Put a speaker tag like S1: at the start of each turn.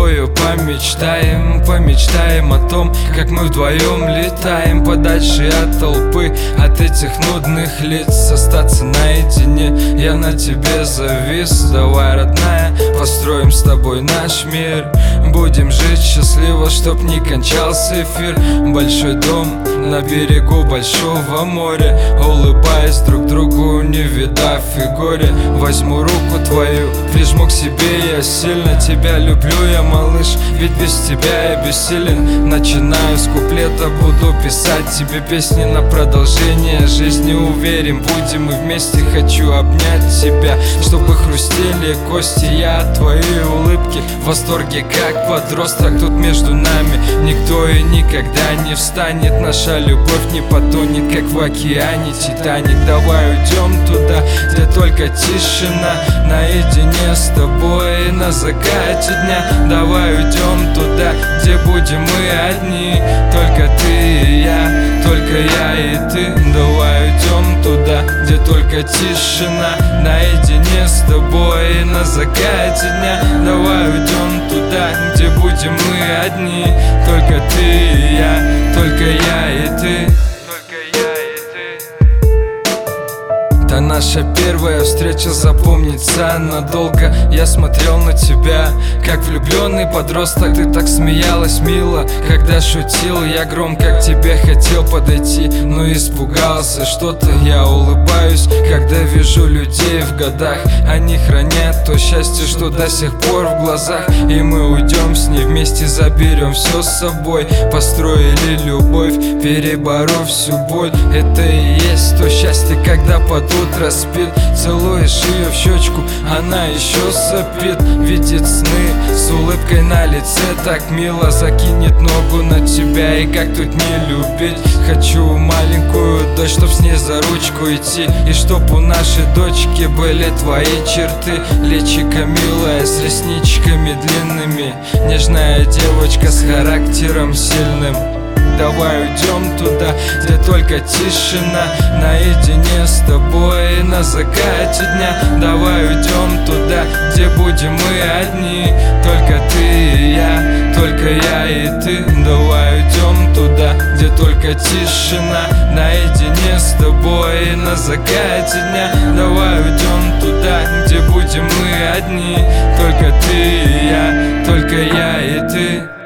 S1: тобою помечтаем. Помечтаем о том, как мы вдвоем летаем подальше от толпы, от этих нудных лиц. Остаться наедине, я на тебе завис. Давай, родная, построим с тобой наш мир. Будем жить счастливо, чтоб не кончался эфир. Большой дом на берегу большого моря, улыбаясь друг другу, не видав и горя. Возьму руку твою, прижму к себе, я сильно тебя люблю, я малыш, ведь без тебя я бессилен. Начинаю с куплета, буду писать тебе песни на продолжение жизни. Уверен, будем мы вместе, хочу обнять тебя, чтобы хрустели кости. Я от твоей улыбки в восторге, как подросток. Тут между нами никто и никогда не встанет. Наша любовь не потонет, как в океане Титаник. Давай уйдем туда, где только тишина, наедине с тобой на закате дня. Давай уйдем туда, где будем мы одни, только ты и я, только я и ты. Давай уйдем туда, где только тишина, наедине с тобой на закате дня. Давай уйдем туда, где будем мы одни, только ты и я, только я и ты. А наша первая встреча запомнится надолго. Я смотрел на тебя, как влюбленный подросток. Ты так смеялась мило, когда шутил. Я громко к тебе хотел подойти, но испугался что-то. Я улыбаюсь, когда вижу людей в годах. Они хранят то счастье, что до сих пор в глазах. И мы уйдем с ней вместе, заберем все с собой. Построили любовь, переборов всю боль. Это и есть то счастье, когда под утро спит. Целуешь ее в щечку, она еще сопит. Видит сны с улыбкой на лице, так мило. Закинет ногу на тебя, и как тут не любить. Хочу маленькую дочь, чтоб с ней за ручку идти, и чтоб у нашей дочки были твои черты. Личико милое с ресничками длинными, нежная девочка с характером сильным. Давай уйдем туда, где только тишина, наедине с тобой на закате дня. Давай уйдем туда, где будем мы одни, только ты и я, только я и ты. Давай уйдем туда, где только тишина, наедине с тобой на закате дня. Давай уйдем туда, где будем мы одни, только ты и я, только я и ты.